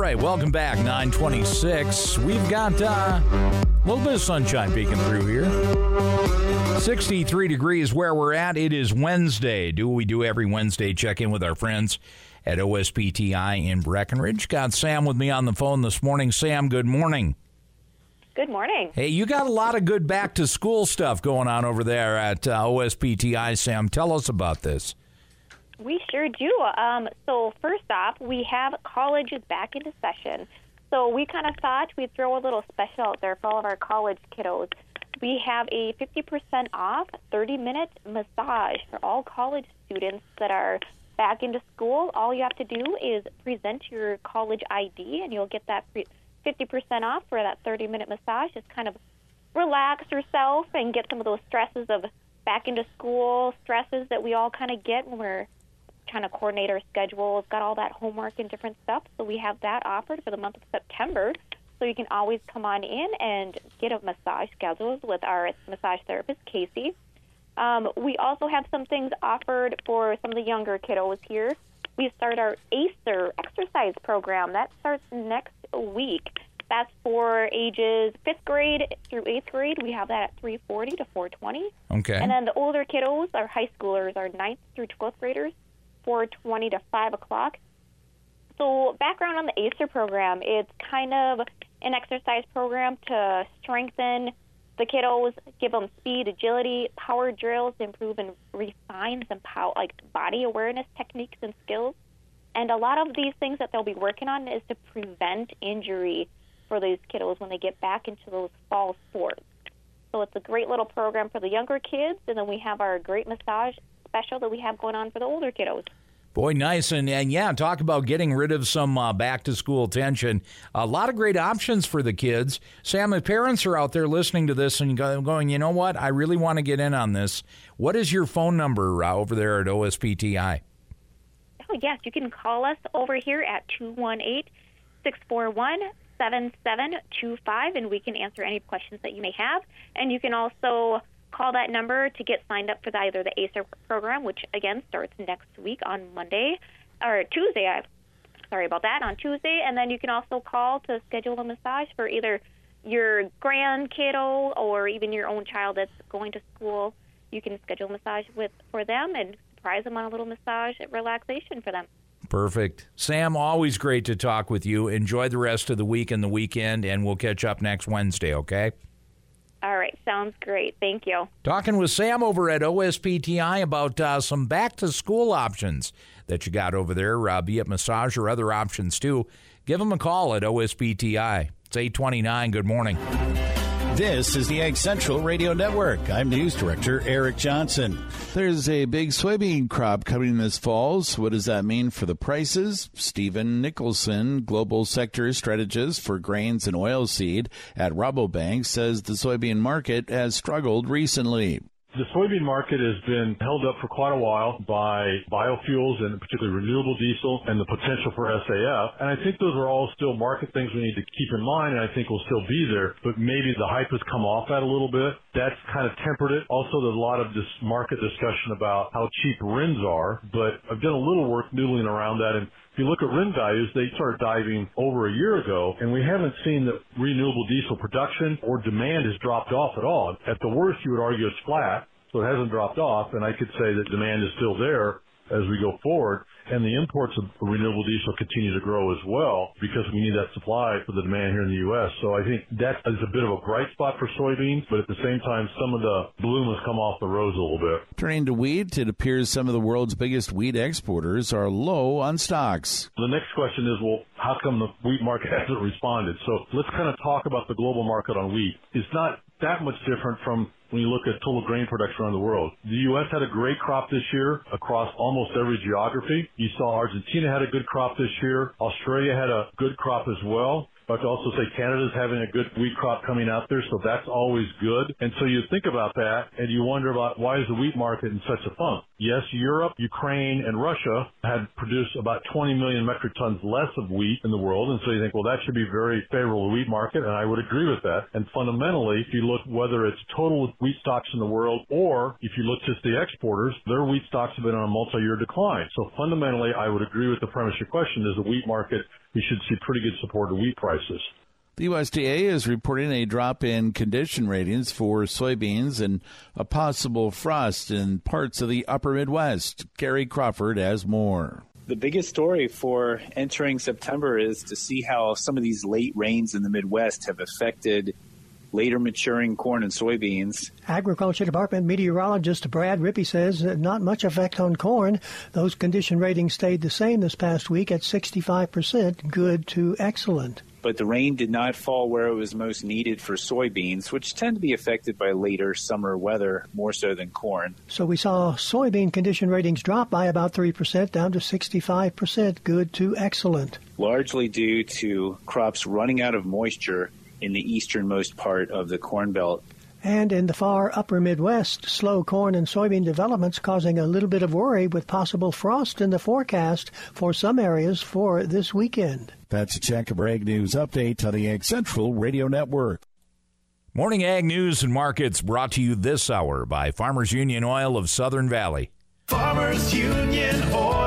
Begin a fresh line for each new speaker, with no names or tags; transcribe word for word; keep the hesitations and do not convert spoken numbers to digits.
right, welcome back, nine twenty-six. We've got uh, a little bit of sunshine peeking through here. sixty-three degrees where we're at. It is Wednesday. Do what we do every Wednesday, check in with our friends at O S P T I in Breckenridge. Got Sam with me on the phone this morning. Sam, good morning.
Good morning.
Hey, you got a lot of good back-to-school stuff going on over there at uh, O S P T I, Sam. Tell us about this.
We sure do. Um, so first off, we have colleges back into session. So we kind of thought we'd throw a little special out there for all of our college kiddos. We have a fifty percent off thirty-minute massage for all college students that are back into school. All you have to do is present your college I D, and you'll get that fifty percent off for that thirty-minute massage. Just kind of relax yourself and get some of those stresses of back into school stresses that we all kind of get when we're trying to coordinate our schedules, got all that homework and different stuff. So we have that offered for the month of September. So you can always come on in and get a massage scheduled with our massage therapist, Casey. Um, we also have some things offered for some of the younger kiddos here. We start our ACER exercise program. That starts next week. That's for ages fifth grade through eighth grade. We have that at three forty to four twenty.
Okay.
And then the older kiddos, our high schoolers, our ninth through twelfth graders, four twenty to five o'clock. So background on the ACER program, it's kind of an exercise program to strengthen the kiddos, give them speed, agility, power drills, improve and refine some pow- like body awareness techniques and skills. And a lot of these things that they'll be working on is to prevent injury for these kiddos when they get back into those fall sports. So it's a great little program for the younger kids, and then we have our great massage special that we have going on for the older kiddos.
Boy, nice. And, and yeah, talk about getting rid of some uh, back-to-school tension. A lot of great options for the kids. Sam, if parents are out there listening to this and going, you know what, I really want to get in on this, what is your phone number uh, over there at O S P T I?
Oh, yes, you can call us over here at two one eight, six four one, seven seven two five, and we can answer any questions that you may have. And you can also call that number to get signed up for the, either the ACER program, which, again, starts next week on Monday, or Tuesday, I, sorry about that, on Tuesday. And then you can also call to schedule a massage for either your grandkiddo or even your own child that's going to school. You can schedule a massage with for them and surprise them on a little massage relaxation for them.
Perfect. Sam, always great to talk with you. Enjoy the rest of the week and the weekend, and we'll catch up next Wednesday, okay?
All right. Sounds great. Thank you.
Talking with Sam over at O S P T I about uh, some back-to-school options that you got over there, uh, be it massage or other options, too. Give them a call at O S P T I. It's eight twenty-nine. Good morning.
This is the Ag Central Radio Network. I'm News Director Eric Johnson.
There's a big soybean crop coming this fall. So what does that mean for the prices? Stephen Nicholson, Global Sector Strategist for Grains and Oilseed at Rabobank, says the soybean market has struggled recently.
The soybean market has been held up for quite a while by biofuels and particularly renewable diesel and the potential for S A F. And I think those are all still market things we need to keep in mind, and I think will still be there. But maybe the hype has come off that a little bit. That's kind of tempered it. Also, there's a lot of this market discussion about how cheap R I Ns are, but I've done a little work noodling around that, and if you look at R I N values, they started diving over a year ago, and we haven't seen that renewable diesel production or demand has dropped off at all. At the worst, you would argue it's flat, so it hasn't dropped off, and I could say that demand is still there as we go forward, and the imports of renewable diesel continue to grow as well because we need that supply for the demand here in the U S. So I think that is a bit of a bright spot for soybeans, but at the same time, some of the bloom has come off the rose a little bit.
Turning to wheat, it appears some of the world's biggest wheat exporters are low on stocks.
The next question is, well, how come the wheat market hasn't responded? So let's kind of talk about the global market on wheat. It's not that much different from when you look at total grain production around the world. The U S had a great crop this year across almost every geography. You saw Argentina had a good crop this year. Australia had a good crop as well. But to also say Canada's having a good wheat crop coming out there, so that's always good. And so you think about that, and you wonder about why is the wheat market in such a funk? Yes, Europe, Ukraine, and Russia had produced about twenty million metric tons less of wheat in the world, and so you think, well, that should be very favorable to wheat market, and I would agree with that. And fundamentally, if you look whether it's total wheat stocks in the world or if you look just the exporters, their wheat stocks have been on a multi-year decline. So fundamentally, I would agree with the premise of your question is the wheat market, we should see pretty good support of wheat prices.
The U S D A is reporting a drop in condition ratings for soybeans and a possible frost in parts of the upper Midwest. Gary Crawford has more.
The biggest story for entering September is to see how some of these late rains in the Midwest have affected later maturing corn and soybeans.
Agriculture Department meteorologist Brad Rippey says not much effect on corn. Those condition ratings stayed the same this past week at sixty-five percent, good to excellent.
But the rain did not fall where it was most needed for soybeans, which tend to be affected by later summer weather more so than corn.
So we saw soybean condition ratings drop by about three percent, down to sixty-five percent, good to excellent.
Largely due to crops running out of moisture in the easternmost part of the Corn Belt.
And in the far upper Midwest, slow corn and soybean developments causing a little bit of worry with possible frost in the forecast for some areas for this weekend.
That's a check of Ag News Update on the Ag Central Radio Network.
Morning Ag News and Markets brought to you this hour by Farmers Union Oil of Southern Valley.
Farmers Union Oil.